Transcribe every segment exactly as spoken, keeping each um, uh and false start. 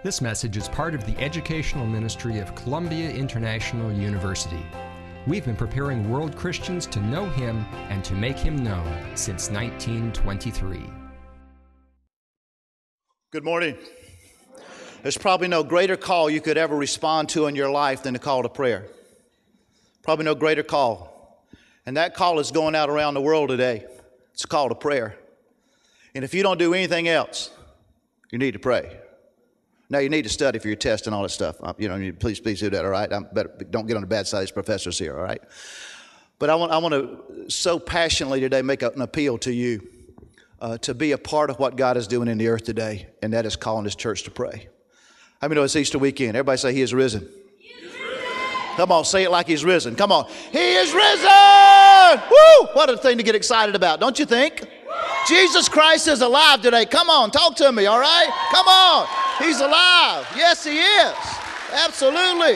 This message is part of the educational ministry of Columbia International University. We've been preparing world Christians to know Him and to make Him known since nineteen twenty-three. Good morning. There's probably no greater call you could ever respond to in your life than the call to prayer. Probably no greater call. And that call is going out around the world today. It's a call to prayer. And if you don't do anything else, you need to pray. Now, you need to study for your test and all that stuff. You know, you please, please do that, all right? I'm better, don't get on the bad side of these professors here, all right? But I want, I want to so passionately today make an appeal to you uh, to be a part of what God is doing in the earth today, and that is calling His church to pray. How many know it's Easter weekend? Everybody say He is risen. He is risen. Come on, say it like He's risen. Come on. He is risen! Woo! What a thing to get excited about, don't you think? Jesus Christ is alive today. Come on, talk to me, all right? Come on. He's alive. Yes, He is. Absolutely.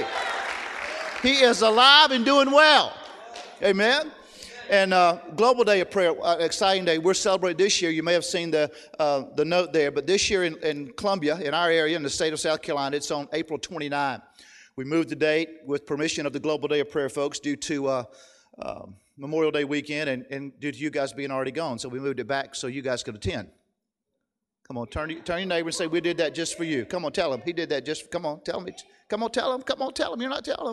He is alive and doing well. Amen. And uh, Global Day of Prayer, uh, exciting day. We're celebrating this year. You may have seen the uh, the note there, but this year in, in Columbia, in our area, in the state of South Carolina, it's on April twenty-ninth. We moved the date with permission of the Global Day of Prayer folks due to uh, uh, Memorial Day weekend and, and due to you guys being already gone. So we moved it back so you guys could attend. Come on, turn, turn your neighbor and say, we did that just for you. Come on, tell him. He did that just, come on, tell me. Come on, tell him. Come on, tell him. You're not telling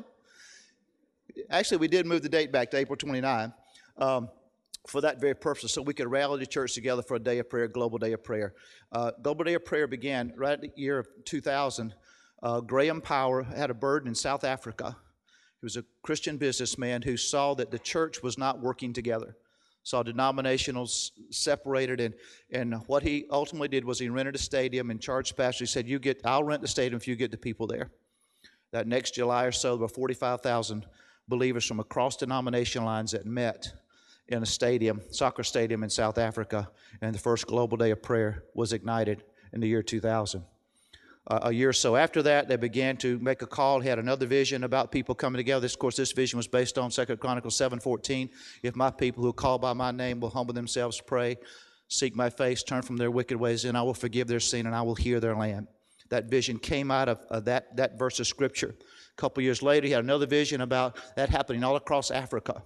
him. Actually, we did move the date back to April twenty-ninth um, for that very purpose, so we could rally the church together for a day of prayer, Global Day of Prayer. Uh, Global Day of Prayer began right at the year of two thousand. Uh, Graham Power had a burden in South Africa. He was a Christian businessman who saw that the church was not working together. Saw denominationals separated, and, and what he ultimately did was he rented a stadium and charged pastors. He said, "You get, I'll rent the stadium if you get the people there." That next July or so, there were forty-five thousand believers from across denomination lines that met in a stadium, soccer stadium in South Africa, and the first Global Day of Prayer was ignited in the year two thousand. Uh, a year or so after that, they began to make a call. He had another vision about people coming together. This, of course, this vision was based on Second Chronicles seven fourteen. If my people who are called by my name will humble themselves, pray, seek my face, turn from their wicked ways, then I will forgive their sin and I will heal their land. That vision came out of uh, that, that verse of Scripture. A couple years later, he had another vision about that happening all across Africa.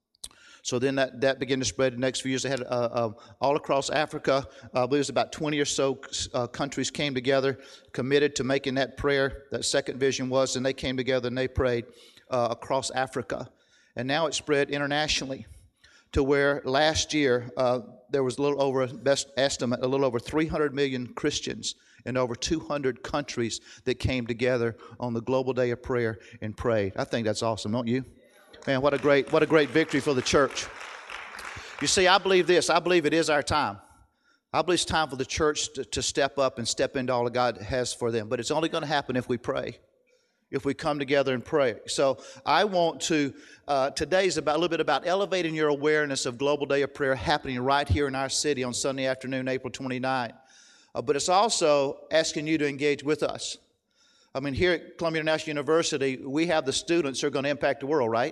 So then that, that began to spread. The next few years, they had uh, uh, all across Africa. Uh, I believe it was about twenty or so uh, countries came together, committed to making that prayer. That second vision was, and they came together and they prayed uh, across Africa. And now it's spread internationally to where last year uh, there was a little over, best estimate, a little over three hundred million Christians in over two hundred countries that came together on the Global Day of Prayer and prayed. I think that's awesome, don't you? Man, what a great, what a great victory for the church. You see, I believe this. I believe it is our time. I believe it's time for the church to, to step up and step into all that God has for them. But it's only going to happen if we pray, if we come together and pray. So I want to, uh, today's about a little bit about elevating your awareness of Global Day of Prayer happening right here in our city on Sunday afternoon, April twenty-ninth. Uh, but it's also asking you to engage with us. I mean, here at Columbia International University, we have the students who are going to impact the world, right?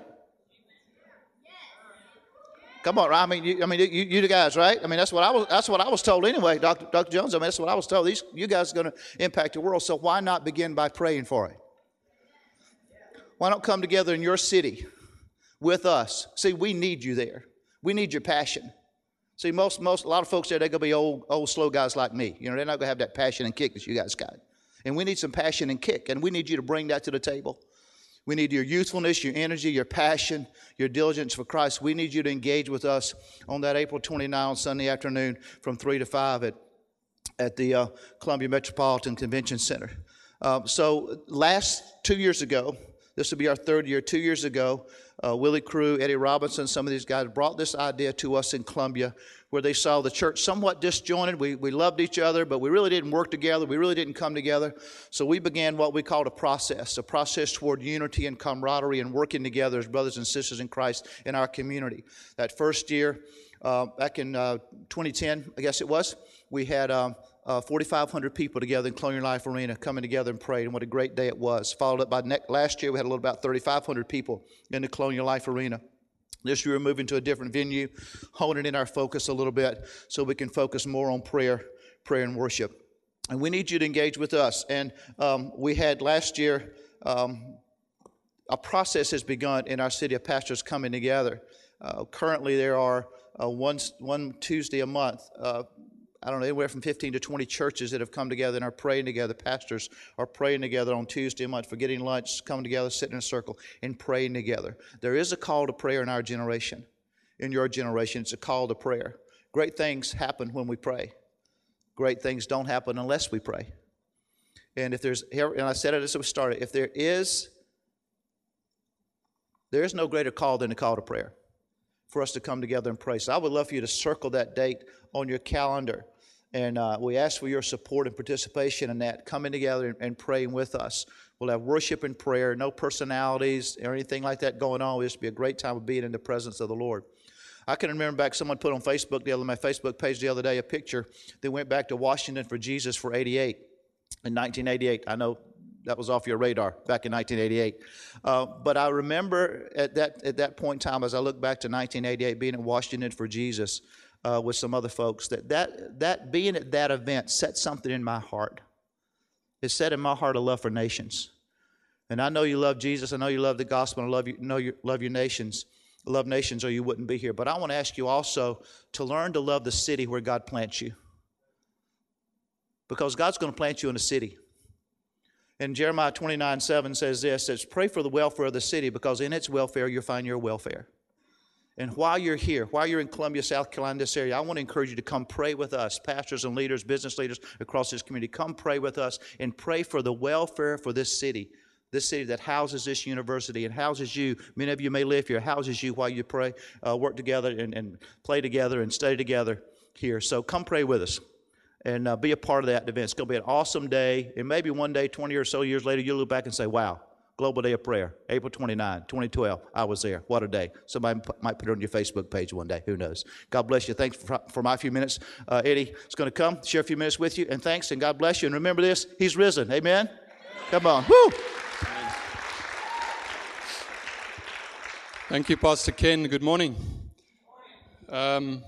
Come on, I mean, you, I mean, you, you the guys, right? I mean, that's what I was. That's what I was told anyway, Doctor Doctor Jones. I mean, that's what I was told. These you guys are going to impact the world. So why not begin by praying for it? Why don't come together in your city with us? See, we need you there. We need your passion. See, most most a lot of folks there, they're going to be old old slow guys like me. You know, they're not going to have that passion and kick that you guys got. And we need some passion and kick, and we need you to bring that to the table. We need your youthfulness, your energy, your passion, your diligence for Christ. We need you to engage with us on that April twenty-ninth on Sunday afternoon from three to five at, at the uh, Columbia Metropolitan Convention Center. Uh, so last two years ago, this will be our third year, two years ago, uh, Willie Crew, Eddie Robinson, some of these guys brought this idea to us in Columbia where they saw the church somewhat disjointed. We, we loved each other, but we really didn't work together. We really didn't come together. So we began what we called a process, a process toward unity and camaraderie and working together as brothers and sisters in Christ in our community. That first year, uh, back in uh, twenty ten, I guess it was, we had um, uh, forty-five hundred people together in Colonial Life Arena coming together and praying. And what a great day it was. Followed up by next, last year, we had a little about thirty-five hundred people in the Colonial Life Arena. This year we're moving to a different venue, honing in our focus a little bit so we can focus more on prayer, prayer and worship. And we need you to engage with us. And um, we had last year, um, a process has begun in our city of pastors coming together. Uh, currently, there are uh, one, one Tuesday a month. Uh, I don't know, anywhere from fifteen to twenty churches that have come together and are praying together. Pastors are praying together on Tuesday a month for getting lunch, coming together, sitting in a circle, and praying together. There is a call to prayer in our generation. In your generation, it's a call to prayer. Great things happen when we pray. Great things don't happen unless we pray. And if there's, and I said it as we started, if there is, there is no greater call than the call to prayer for us to come together and pray. So I would love for you to circle that date on your calendar. And uh, we ask for your support and participation in that, coming together and, and praying with us. We'll have worship and prayer, no personalities or anything like that going on. It'll just be a great time of being in the presence of the Lord. I can remember back, someone put on Facebook, the other, my Facebook page the other day, a picture. They went back to Washington for Jesus for eighty-eight, in nineteen eighty-eight. I know that was off your radar back in nineteen eighty-eight. Uh, but I remember at that at that point in time, as I look back to nineteen eighty-eight, being in Washington for Jesus uh, with some other folks, that, that that being at that event set something in my heart. It set in my heart a love for nations. And I know you love Jesus. I know you love the gospel. I love you, know you love your nations. Love nations or you wouldn't be here. But I want to ask you also to learn to love the city where God plants you. Because God's going to plant you in a city. And Jeremiah twenty-nine seven says this, it says, pray for the welfare of the city because in its welfare you'll find your welfare. And while you're here, while you're in Columbia, South Carolina, this area, I want to encourage you to come pray with us, pastors and leaders, business leaders across this community. Come pray with us and pray for the welfare for this city. This city that houses this university and houses you. Many of you may live here, houses you while you pray, uh, work together and, and play together and study together here. So come pray with us and uh, be a part of that event. It's going to be an awesome day. And maybe one day, twenty or so years later, you'll look back and say, wow, Global Day of Prayer, April twenty-ninth, twenty twelve. I was there. What a day. Somebody might put it on your Facebook page one day. Who knows? God bless you. Thanks for, for my few minutes. Uh, Eddie is going to come, share a few minutes with you. And thanks, and God bless you. And remember this, He's risen. Amen? Come on. Woo! Thank you, Pastor Ken. Good morning. Um,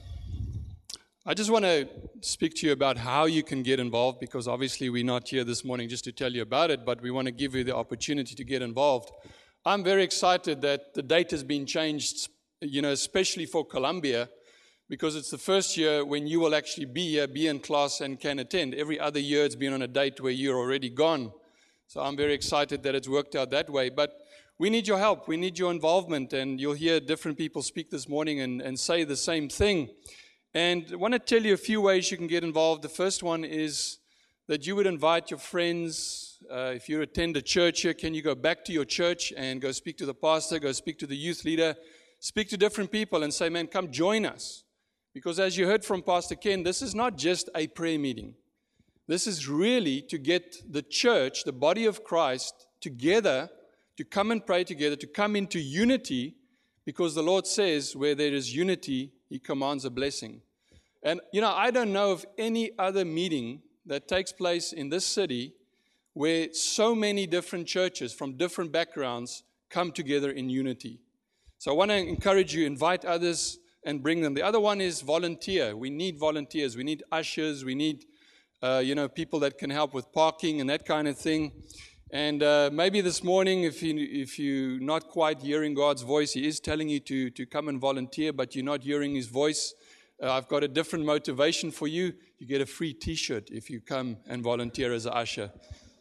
I just want to speak to you about how you can get involved, because obviously we're not here this morning just to tell you about it, but we want to give you the opportunity to get involved. I'm very excited that the date has been changed, you know, especially for Columbia, because it's the first year when you will actually be here, be in class, and can attend. Every other year it's been on a date where you're already gone. So I'm very excited that it's worked out that way. But we need your help. We need your involvement. And you'll hear different people speak this morning and, and say the same thing. And I want to tell you a few ways you can get involved. The first one is that you would invite your friends. Uh, if you attend a church here, can you go back to your church and go speak to the pastor, go speak to the youth leader, speak to different people and say, man, come join us. Because as you heard from Pastor Ken, this is not just a prayer meeting. This is really to get the church, the body of Christ, together, to come and pray together, to come into unity, because the Lord says where there is unity, He commands a blessing. And, you know, I don't know of any other meeting that takes place in this city where so many different churches from different backgrounds come together in unity. So I want to encourage you, invite others and bring them. The other one is volunteer. We need volunteers. We need ushers. We need, uh, you know, people that can help with parking and that kind of thing. And uh, maybe this morning, if, you, if you're not quite hearing God's voice, He is telling you to, to come and volunteer, but you're not hearing His voice. Uh, I've got a different motivation for you. You get a free T-shirt if you come and volunteer as an usher.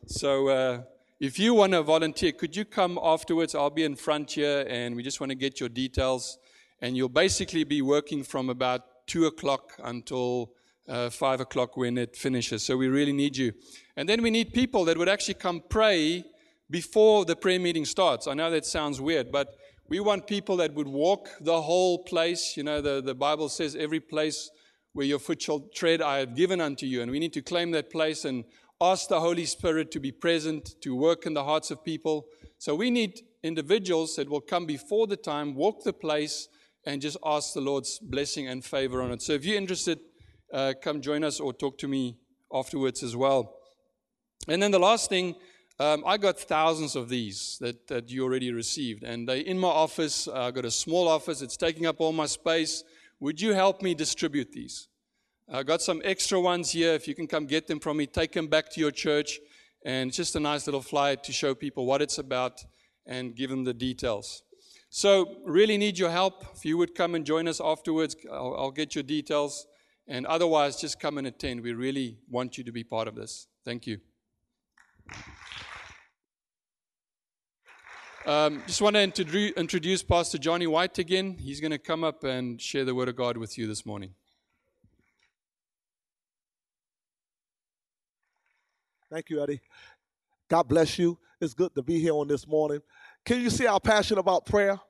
So uh, if you want to volunteer, could you come afterwards? I'll be in front here, and we just want to get your details. And you'll basically be working from about two o'clock until uh, five o'clock when it finishes. So we really need you. And then we need people that would actually come pray before the prayer meeting starts. I know that sounds weird, but we want people that would walk the whole place. You know, the, the Bible says every place where your foot shall tread, I have given unto you. And we need to claim that place and ask the Holy Spirit to be present, to work in the hearts of people. So we need individuals that will come before the time, walk the place, and just ask the Lord's blessing and favor on it. So if you're interested, uh, come join us or talk to me afterwards as well. And then the last thing, um, I got thousands of these that, that you already received. And they're in my office. I got a small office. It's taking up all my space. Would you help me distribute these? I got some extra ones here. If you can come get them from me, take them back to your church. And just a nice little flyer to show people what it's about and give them the details. So really need your help. If you would come and join us afterwards, I'll, I'll get your details. And otherwise, just come and attend. We really want you to be part of this. Thank you. Um, just want to introdu- introduce Pastor Johnny White again. He's going to come up and share the Word of God with you this morning. Thank you, Eddie. God bless you. It's good to be here on this morning. Can you see our passion about prayer?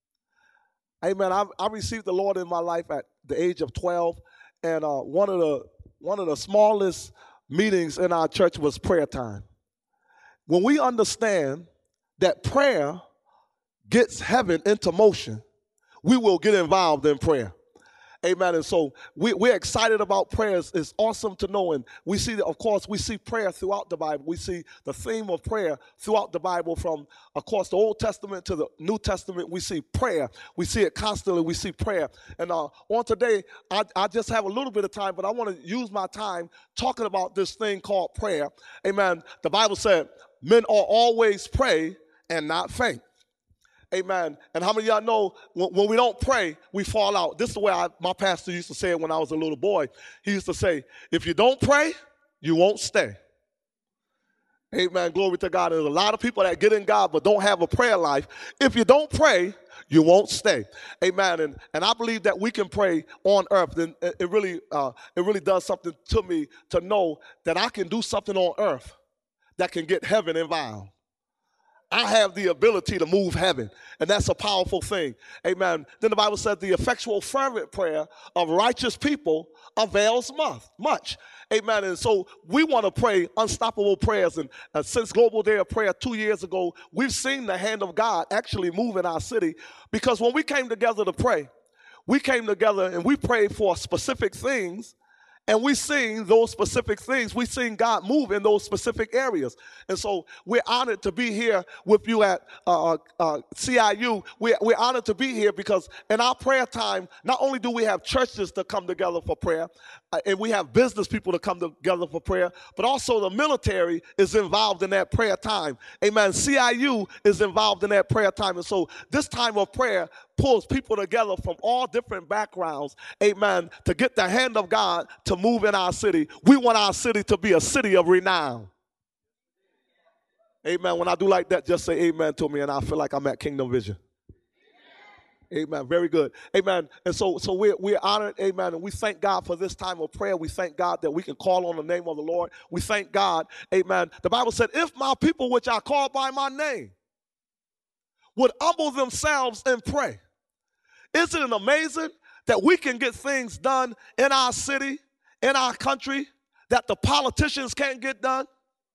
Amen. I, I received the Lord in my life at the age of twelve, and uh, one of the one of the smallest meetings in our church was prayer time. When we understand that prayer gets heaven into motion, we will get involved in prayer. Amen. And so we, we're excited about prayers. It's awesome to know. And we see, of course, we see prayer throughout the Bible. We see the theme of prayer throughout the Bible from, of course, the Old Testament to the New Testament. We see prayer. We see it constantly. We see prayer. And uh, on today, I, I just have a little bit of time, but I want to use my time talking about this thing called prayer. Amen. The Bible said, men ought always pray and not faint. Amen. And how many of y'all know when, when we don't pray, we fall out? This is the way I, my pastor used to say it when I was a little boy. He used to say, if you don't pray, you won't stay. Amen. Glory to God. There's a lot of people that get in God but don't have a prayer life. If you don't pray, you won't stay. Amen. And, and I believe that we can pray on earth. And it, it really uh, it really does something to me to know that I can do something on earth that can get heaven involved. I have the ability to move heaven, and that's a powerful thing. Amen. Then the Bible says the effectual fervent prayer of righteous people avails much. Amen. And so we want to pray unstoppable prayers. And uh, since Global Day of Prayer two years ago, we've seen the hand of God actually move in our city, because when we came together to pray, we came together and we prayed for specific things. And we seen those specific things. We seen God move in those specific areas. And so we're honored to be here with you at uh, uh, C I U. We're, we're honored to be here because in our prayer time, not only do we have churches to come together for prayer, uh, and we have business people to come together for prayer, but also the military is involved in that prayer time. Amen. C I U is involved in that prayer time. And so this time of prayer pulls people together from all different backgrounds, amen, to get the hand of God to move in our city. We want our city to be a city of renown. Amen. When I do like that, just say amen to me, and I feel like I'm at Kingdom Vision. Amen. Very good. Amen. And so, so we're, we're honored, amen, and we thank God for this time of prayer. We thank God that we can call on the name of the Lord. We thank God, amen. The Bible said, if my people which are called by my name would humble themselves and pray. Isn't it amazing that we can get things done in our city, in our country, that the politicians can't get done?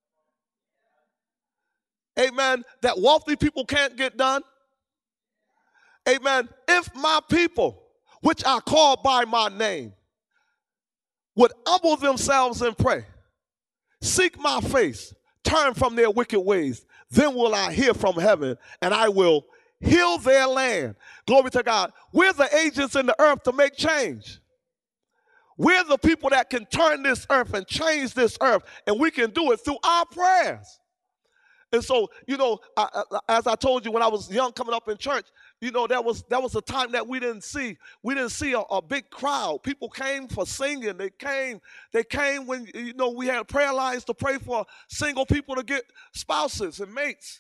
Amen. That wealthy people can't get done? Amen. If my people, which are called by my name, would humble themselves and pray, seek my face, turn from their wicked ways, then will I hear from heaven, and I will heal their land. Glory to God. We're the agents in the earth to make change. We're the people that can turn this earth and change this earth, and we can do it through our prayers. And so, you know, I, I, as I told you when I was young coming up in church, you know, that was that was a time that we didn't see. We didn't see a, a big crowd. People came for singing. They came, they came when, you know, we had prayer lines to pray for single people to get spouses and mates.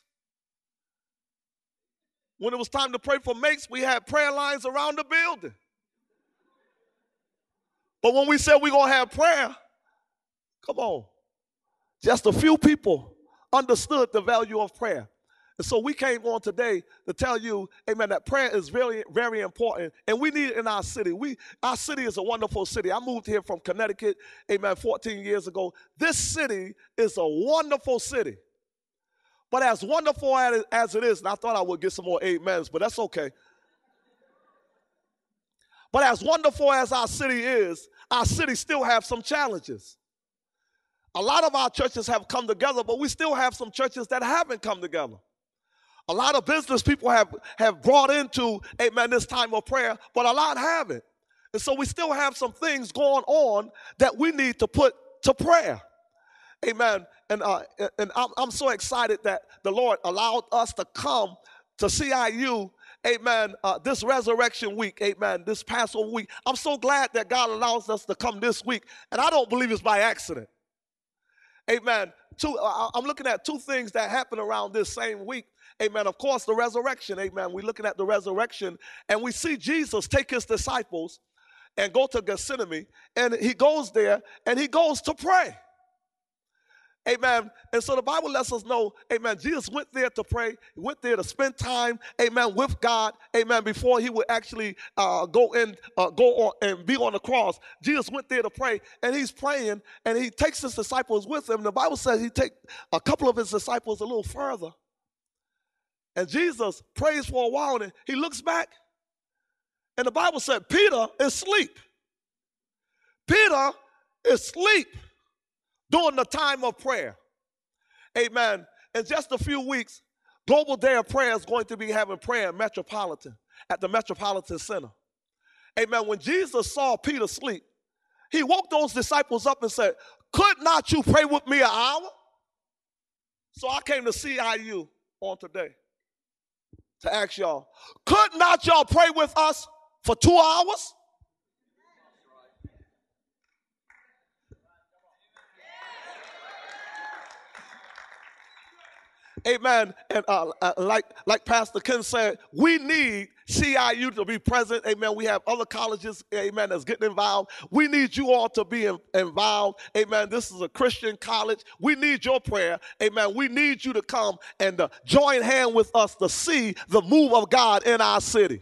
When it was time to pray for mates, we had prayer lines around the building. But when we said we're going to have prayer, come on, just a few people understood the value of prayer. And so we came on today to tell you, amen, that prayer is very, very important, and we need it in our city. We, our city is a wonderful city. I moved here from Connecticut, amen, fourteen years ago. This city is a wonderful city. But as wonderful as it is, and I thought I would get some more amens, but that's okay. But as wonderful as our city is, our city still has some challenges. A lot of our churches have come together, but we still have some churches that haven't come together. A lot of business people have, have brought into, amen, this time of prayer, but a lot haven't. And so we still have some things going on that we need to put to prayer. Amen. And uh, and I'm, I'm so excited that the Lord allowed us to come to C I U, amen, uh, this resurrection week, amen, this Passover week. I'm so glad that God allows us to come this week, and I don't believe it's by accident. Amen. Two, uh, I'm looking at two things that happened around this same week. Amen. Of course, the resurrection, amen. We're looking at the resurrection, and we see Jesus take his disciples and go to Gethsemane, and he goes there, and he goes to pray. Amen. And so the Bible lets us know, amen, Jesus went there to pray. He went there to spend time, amen, with God, amen, before he would actually uh, go in, uh, go on and be on the cross. Jesus went there to pray, and he's praying, and he takes his disciples with him. The Bible says he takes a couple of his disciples a little further. And Jesus prays for a while, and he looks back, and the Bible said Peter is asleep. Peter is asleep during the time of prayer. Amen. In just a few weeks, Global Day of Prayer is going to be having prayer in Metropolitan, at the Metropolitan Center. Amen. When Jesus saw Peter sleep, he woke those disciples up and said, could not you pray with me an hour? So I came to C I U on today to ask y'all, could not y'all pray with us for two hours? Amen. And uh, uh, like, like Pastor Ken said, we need C I U to be present. Amen. We have other colleges, amen, that's getting involved. We need you all to be in, involved. Amen. This is a Christian college. We need your prayer. Amen. We need you to come and uh, join hand with us to see the move of God in our city.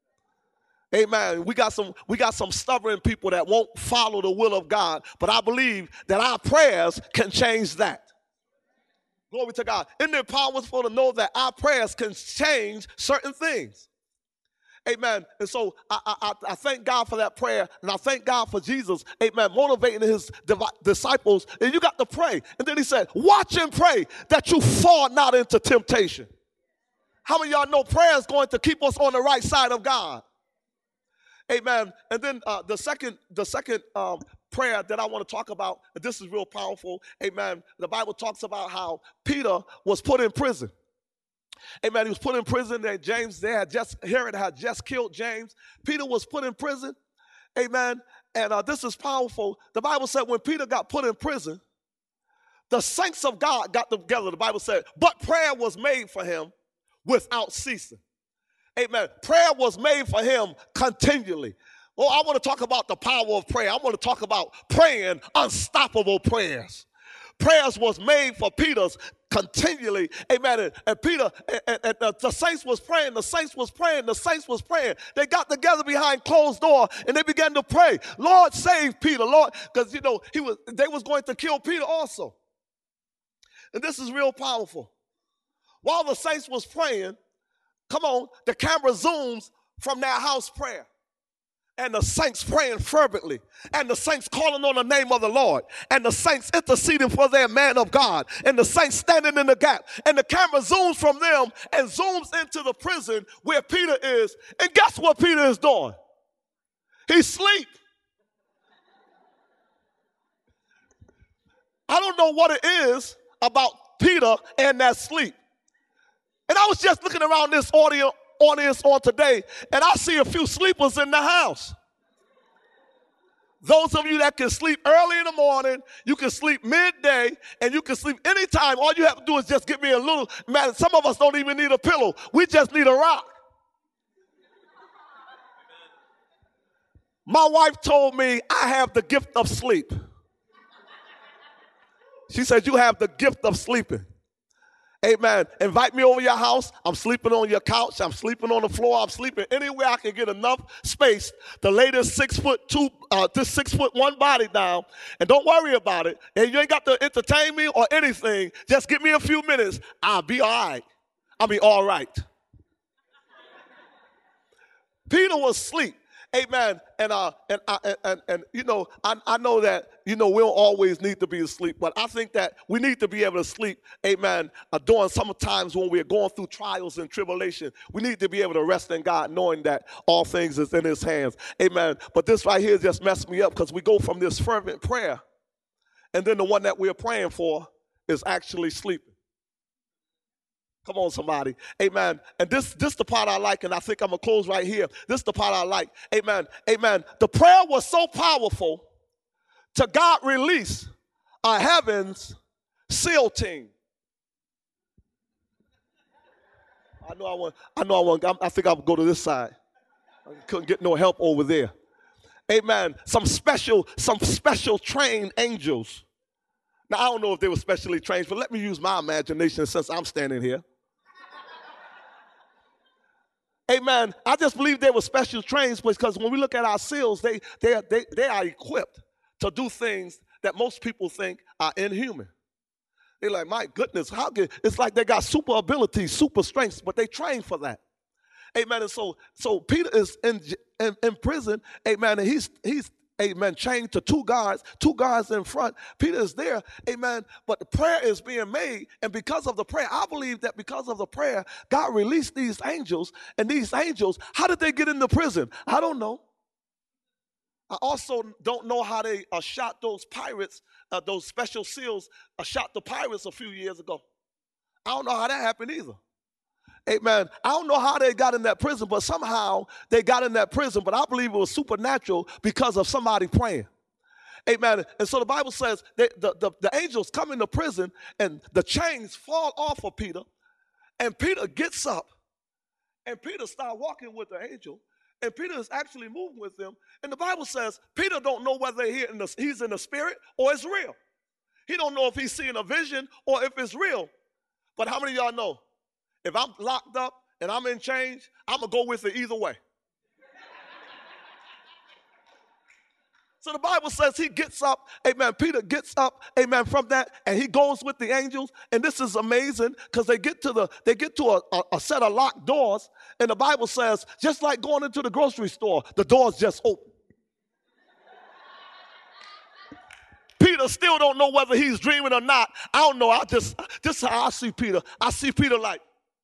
Amen. We got some, we got some stubborn people that won't follow the will of God, but I believe that our prayers can change that. Glory to God. Isn't it powerful to know that our prayers can change certain things? Amen. And so I, I, I thank God for that prayer, and I thank God for Jesus, amen, motivating his disciples. And you got to pray. And then he said, watch and pray that you fall not into temptation. How many of y'all know prayer is going to keep us on the right side of God? Amen. And then uh, the second, the second um, prayer that I want to talk about, and this is real powerful. Amen. The Bible talks about how Peter was put in prison. Amen. He was put in prison. And James, they had just, Herod had just killed James. Peter was put in prison. Amen. And uh, this is powerful. The Bible said when Peter got put in prison, the saints of God got together. The Bible said, but prayer was made for him without ceasing. Amen. Prayer was made for him continually. Oh, I want to talk about the power of prayer. I want to talk about praying unstoppable prayers. Prayers was made for Peter's continually. Amen. And, and Peter, and, and, and the saints was praying. The saints was praying. The saints was praying. They got together behind closed door and they began to pray. Lord, save Peter. Lord, because, you know, he was, they was going to kill Peter also. And this is real powerful. While the saints was praying, come on, the camera zooms from their house prayer. And the saints praying fervently. And the saints calling on the name of the Lord. And the saints interceding for their man of God. And the saints standing in the gap. And the camera zooms from them and zooms into the prison where Peter is. And guess what Peter is doing? He's asleep. I don't know what it is about Peter and that sleep. And I was just looking around this audio audience on today, and I see a few sleepers in the house. Those of you that can sleep early in the morning, you can sleep midday, and you can sleep anytime. All you have to do is just give me a little, man, some of us don't even need a pillow. We just need a rock. My wife told me I have the gift of sleep. She said, you have the gift of sleeping. Amen. Invite me over your house. I'm sleeping on your couch. I'm sleeping on the floor. I'm sleeping anywhere I can get enough space to lay this six foot two, uh, this six foot one body down. And don't worry about it. And you ain't got to entertain me or anything. Just give me a few minutes. I'll be all right. I'll be all right. Peter was asleep. amen, and, uh, and, uh, and, and, and, you know, I, I know that, you know, we don't always need to be asleep, but I think that we need to be able to sleep, amen, uh, during some times when we're going through trials and tribulation. We need to be able to rest in God knowing that all things is in his hands, amen. But this right here just messed me up because we go from this fervent prayer, and then the one that we're praying for is actually sleeping. Come on, somebody. Amen. And this this the part I like, and I think I'm going to close right here. This is the part I like. Amen. Amen. The prayer was so powerful to God release a heaven's SEAL team. I know I want, I know I want, I think I'll go to this side. I couldn't get no help over there. Amen. Some special, some special trained angels. Now, I don't know if they were specially trained, but let me use my imagination since I'm standing here. Amen. I just believe they were special trained because when we look at our SEALs, they, they, they, they are equipped to do things that most people think are inhuman. They're like, my goodness, how good. It's like they got super abilities, super strengths, but they train for that. Amen. And so, so Peter is in, in, in prison, amen, and he's, he's, amen, chained to two guards, two guards in front. Peter is there, amen, but the prayer is being made, and because of the prayer, I believe that because of the prayer, God released these angels, and these angels, how did they get into prison? I don't know. I also don't know how they uh, shot those pirates, uh, those special SEALs uh, shot the pirates a few years ago. I don't know how that happened either. Amen. I don't know how they got in that prison, but somehow they got in that prison. But I believe it was supernatural because of somebody praying. Amen. And so the Bible says that the, the, the angels come into prison and the chains fall off of Peter. And Peter gets up. And Peter starts walking with the angel. And Peter is actually moving with them. And the Bible says Peter don't know whether he in the, he's in the spirit or it's real. He don't know if he's seeing a vision or if it's real. But how many of y'all know? If I'm locked up and I'm in chains, I'm going to go with it either way. So the Bible says he gets up, amen, Peter gets up, amen, from that, and he goes with the angels. And this is amazing because they get to the they get to a, a, a set of locked doors, and the Bible says, just like going into the grocery store, the doors just open. Peter still don't know whether he's dreaming or not. I don't know. I just, this is how I see Peter. I see Peter like,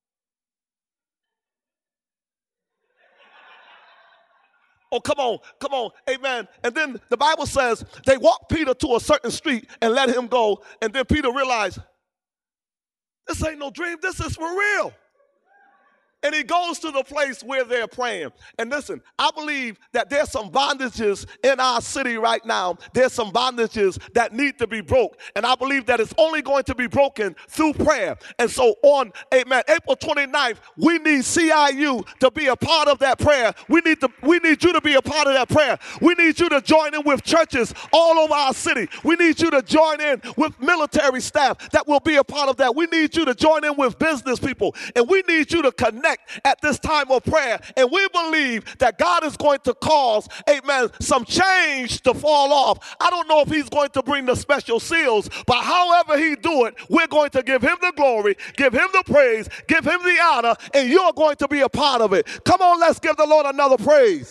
oh, come on, come on, amen. And then the Bible says they walked Peter to a certain street and let him go. And then Peter realized, this ain't no dream, this is for real. And he goes to the place where they're praying. And listen, I believe that there's some bondages in our city right now. There's some bondages that need to be broke. And I believe that it's only going to be broken through prayer. And so on, amen, April twenty-ninth, we need C I U to be a part of that prayer. We need to, we need you to be a part of that prayer. We need you to join in with churches all over our city. We need you to join in with military staff that will be a part of that. We need you to join in with business people. And we need you to connect at this time of prayer. And we believe that God is going to cause, amen, some change to fall off. I don't know if he's going to bring the special SEALs, but however he do it, we're going to give him the glory, give him the praise, give him the honor, and you're going to be a part of it. Come on, let's give the Lord another praise.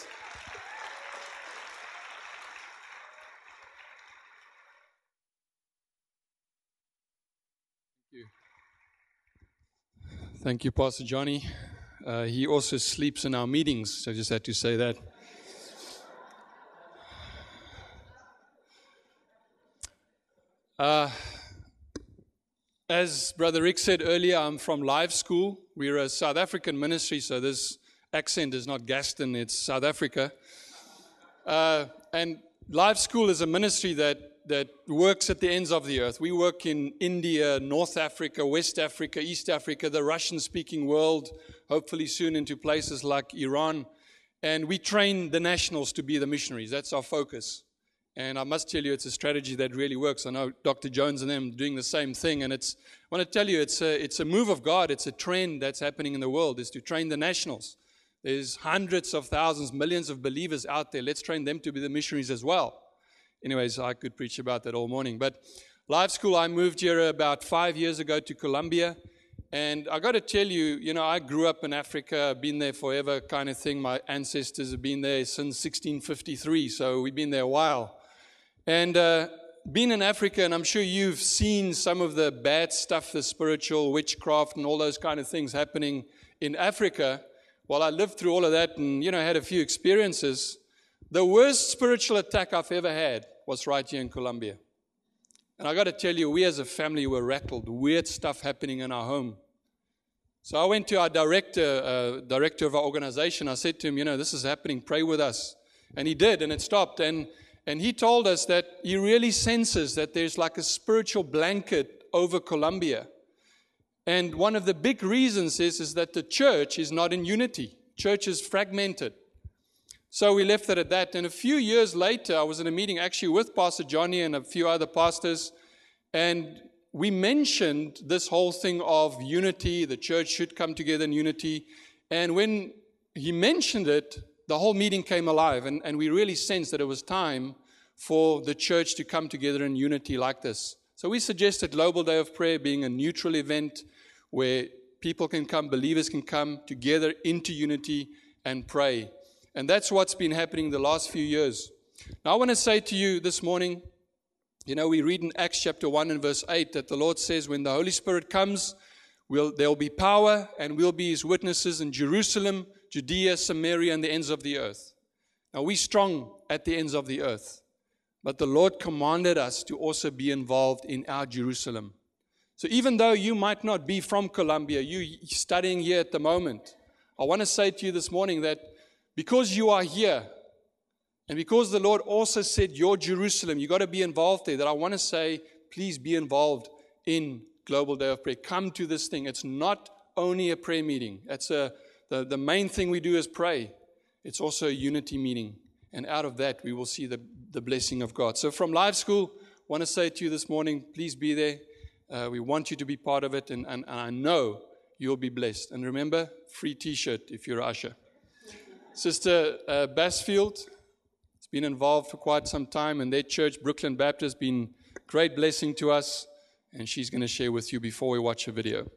Thank you, Pastor Johnny. Uh, he also sleeps in our meetings, so I just had to say that. Uh, as Brother Rick said earlier, I'm from Live School. We're a South African ministry, so this accent is not Gaston, it's South Africa. Uh, and Live School is a ministry that that works at the ends of the earth. We work in India, North Africa, West Africa, East Africa, the Russian-speaking world, hopefully soon into places like Iran. And we train the nationals to be the missionaries. That's our focus. And I must tell you, it's a strategy that really works. I know Doctor Jones and them doing the same thing. And it's, I want to tell you, it's a, it's a move of God. It's a trend that's happening in the world, is to train the nationals. There's hundreds of thousands, millions of believers out there. Let's train them to be the missionaries as well. Anyways, I could preach about that all morning. But Live School, I moved here about five years ago to Colombia. And I got to tell you, you know, I grew up in Africa, been there forever kind of thing. My ancestors have been there since sixteen fifty-three, so we've been there a while. And uh, been in Africa, and I'm sure you've seen some of the bad stuff, the spiritual witchcraft and all those kind of things happening in Africa. Well, I lived through all of that and, you know, had a few experiences. The worst spiritual attack I've ever had was right here in Colombia. And I got to tell you, we as a family were rattled. Weird stuff happening in our home. So I went to our director, uh, director of our organization. I said to him, you know, this is happening. Pray with us. And he did, and it stopped. And and he told us that he really senses that there's like a spiritual blanket over Colombia. And one of the big reasons is, is that the church is not in unity. Church is fragmented. So we left it at that. And a few years later, I was in a meeting actually with Pastor Johnny and a few other pastors, and we mentioned this whole thing of unity. The church should come together in unity. And when he mentioned it, the whole meeting came alive, and, and we really sensed that it was time for the church to come together in unity like this. So we suggested Global Day of Prayer being a neutral event where people can come, believers can come together into unity and pray. And that's what's been happening the last few years. Now I want to say to you this morning, you know, we read in Acts chapter one and verse eight that the Lord says when the Holy Spirit comes, we'll, there will be power and we'll be His witnesses in Jerusalem, Judea, Samaria, and the ends of the earth. Now we're strong at the ends of the earth, but the Lord commanded us to also be involved in our Jerusalem. So even though you might not be from Colombia, you're studying here at the moment, I want to say to you this morning that because you are here, and because the Lord also said your Jerusalem, you got to be involved there, that I want to say, please be involved in Global Day of Prayer. Come to this thing. It's not only a prayer meeting. It's a, the, the main thing we do is pray. It's also a unity meeting. And out of that, we will see the, the blessing of God. So from Live School, I want to say to you this morning, please be there. Uh, we want you to be part of it, and, and, and I know you'll be blessed. And remember, free T-shirt if you're an usher. Sister uh, Bassfield has been involved for quite some time, and their church, Brooklyn Baptist, has been a great blessing to us, and she's going to share with you before we watch a video.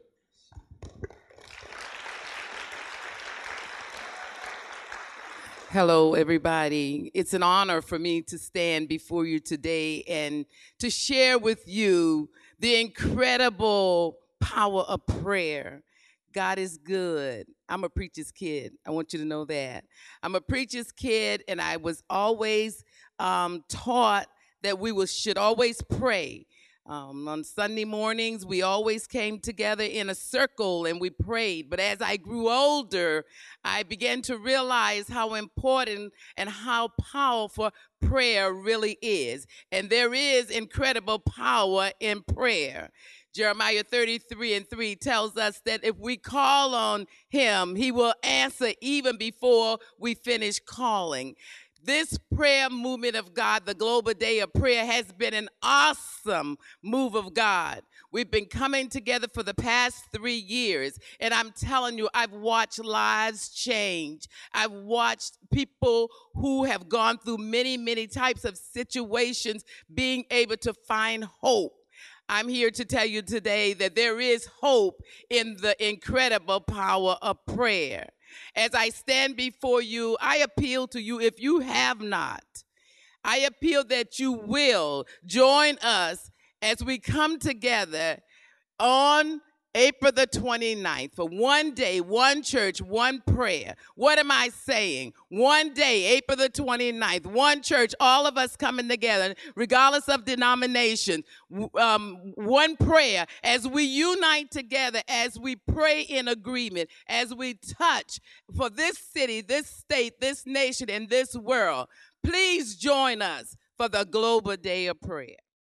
Hello, everybody. It's an honor for me to stand before you today and to share with you the incredible power of prayer. God is good. I'm a preacher's kid. I want you to know that. I'm a preacher's kid, and I was always um, taught that we was, should always pray. Um, on Sunday mornings, we always came together in a circle and we prayed. But as I grew older, I began to realize how important and how powerful prayer really is. And there is incredible power in prayer. Jeremiah thirty-three and three tells us that if we call on Him, He will answer even before we finish calling. This prayer movement of God, the Global Day of Prayer, has been an awesome move of God. We've been coming together for the past three years, and I'm telling you, I've watched lives change. I've watched people who have gone through many, many types of situations being able to find hope. I'm here to tell you today that there is hope in the incredible power of prayer. As I stand before you, I appeal to you, if you have not, I appeal that you will join us as we come together on April the twenty-ninth for one day, one church, one prayer. What am I saying? One day, April the twenty-ninth, one church, all of us coming together, regardless of denomination, um, one prayer, as we unite together, as we pray in agreement, as we touch for this city, this state, this nation, and this world. Please join us for the Global Day of Prayer.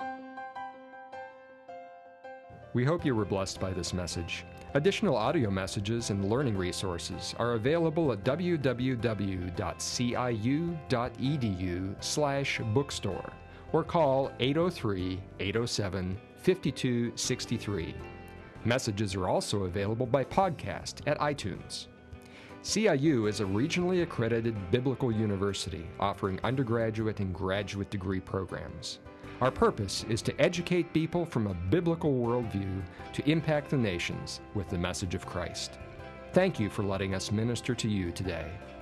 We hope you were blessed by this message. Additional audio messages and learning resources are available at w w w dot c i u dot e d u slash bookstore or call eight oh three, eight oh seven, five two six three. Messages are also available by podcast at iTunes. C I U is a regionally accredited biblical university offering undergraduate and graduate degree programs. Our purpose is to educate people from a biblical worldview to impact the nations with the message of Christ. Thank you for letting us minister to you today.